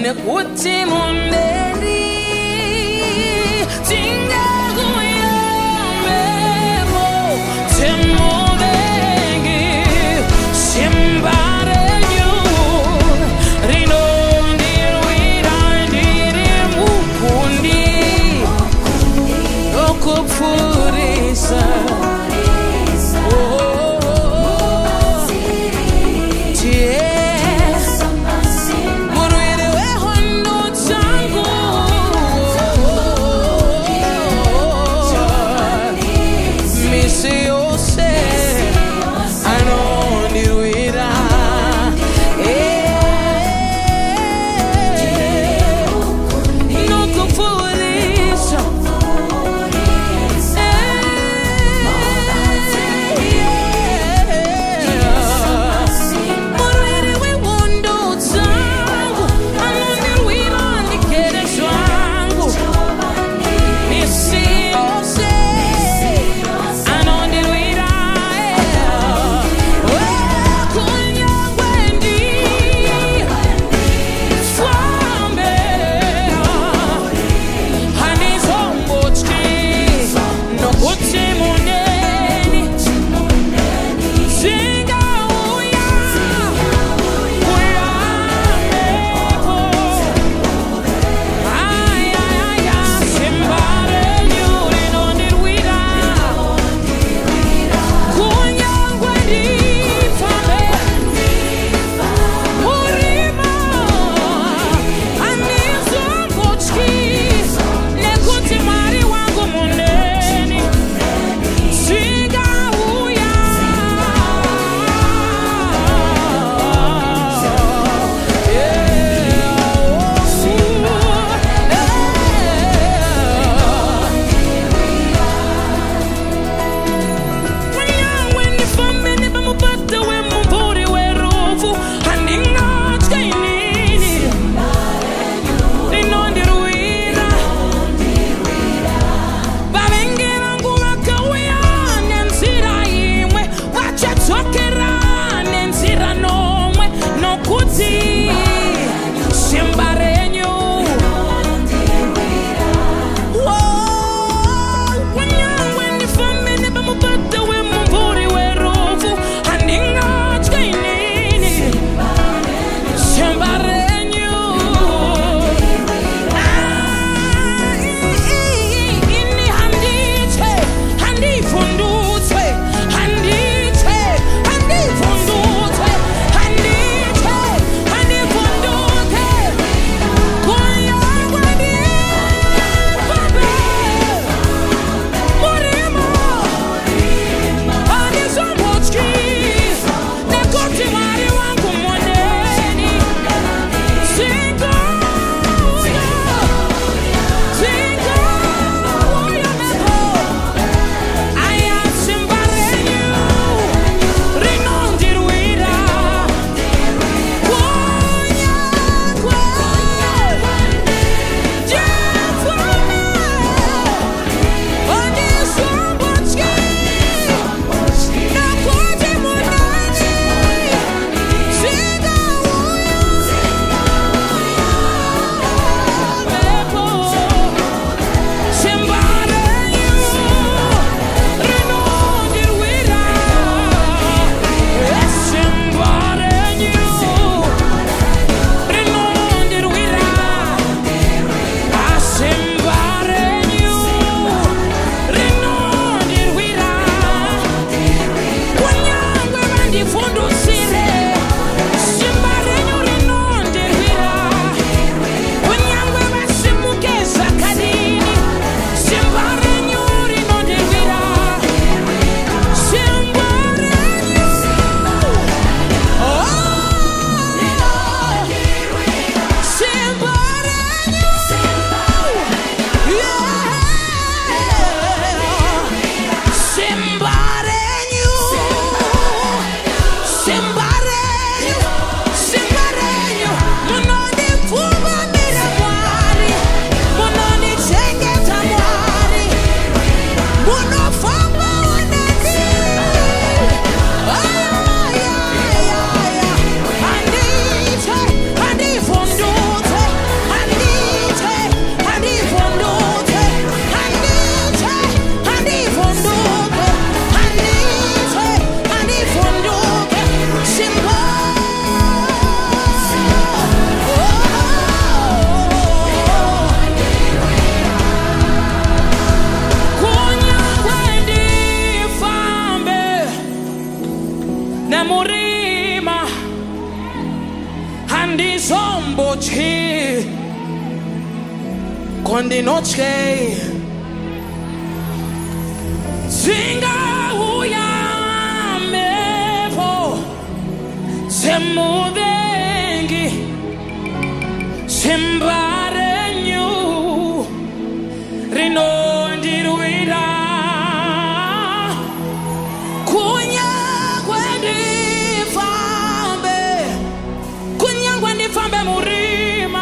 kuti munderi tingakuyambemo temuvengi simbarenyu rinondirwira ndiri mukundi okupfurisa andinotye singahuyamepo semudengi simbarenyu rinondirwira kunyangwe ndifambe murima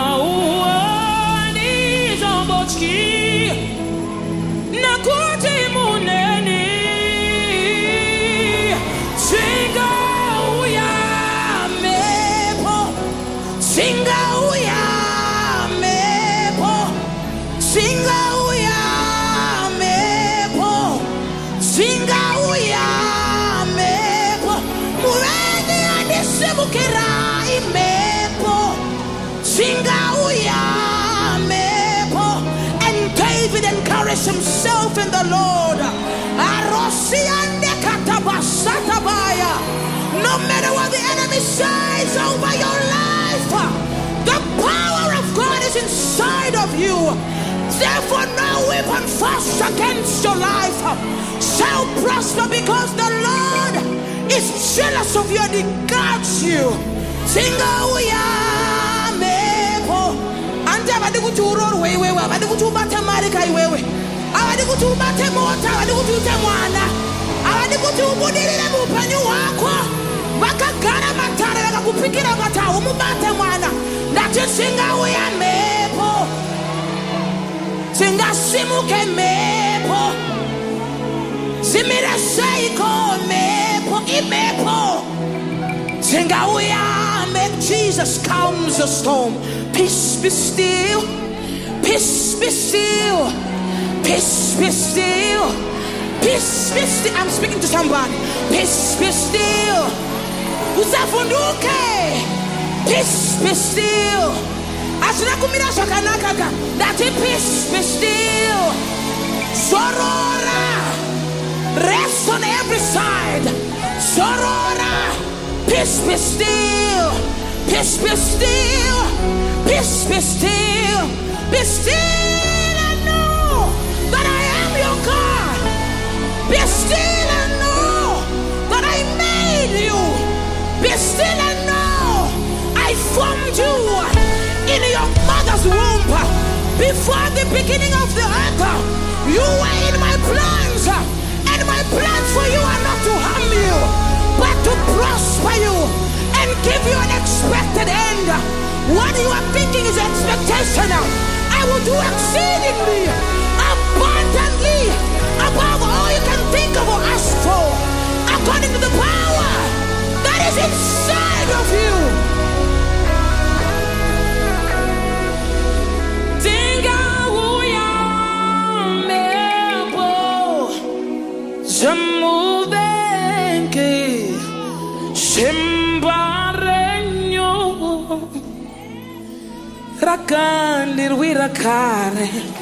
nakuti muneni singauyamepo mureni andisibukira imepo singauyamepo. And David encouraged himself in the Lord. No matter what the enemy says over your life, the power of God is inside of you. Therefore, no weapon forged against your life shall prosper, because the Lord is jealous of you and He guards you. Singauyamepo. Ante abadi kuchuro wewe, abadi kuchubata marika iwewe, abadi kuchubate mota, abadi kuchute mwana, abadi kuchubudirire mupanyu wako, bakagara matara bakakupikira bata umubate mwana. Ndati singauyamepo, singasimuke mepo, simireseiko mepo imepo. Singauyamepo. Jesus calms the storm. Peace be still, peace be still, peace be still, peace be still. I'm speaking to somebody. Peace be still. Usafunduke. Peace be still. Asinakumira shakanaka. That peace be still. Sorora. Rest on every side. Sorora. Peace be still. Peace be still. Peace be still. Be still and know that I am your God. Be still and know that I made you. Be still and know I formed you in your mother's womb. Before the beginning of the earth, you were in my plans. And my plans for you are not to harm you, but to prosper you and give you an expected end. What you are thinking is expectation. I will do exceedingly, abundantly, above all you can think of or ask for, according to the power that is inside of you. Rakandir wirakare